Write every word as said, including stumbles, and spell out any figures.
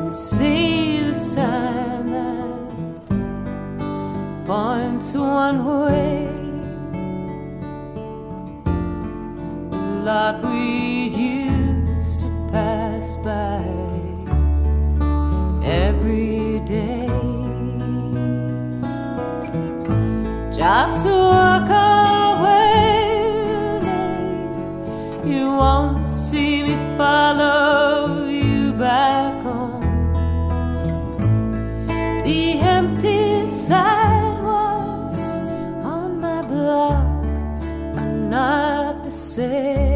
see the sign that points one way. The lot we used to pass by every day. Just walk away, you won't see me follow you back home. The empty sidewalks on my block are not the same.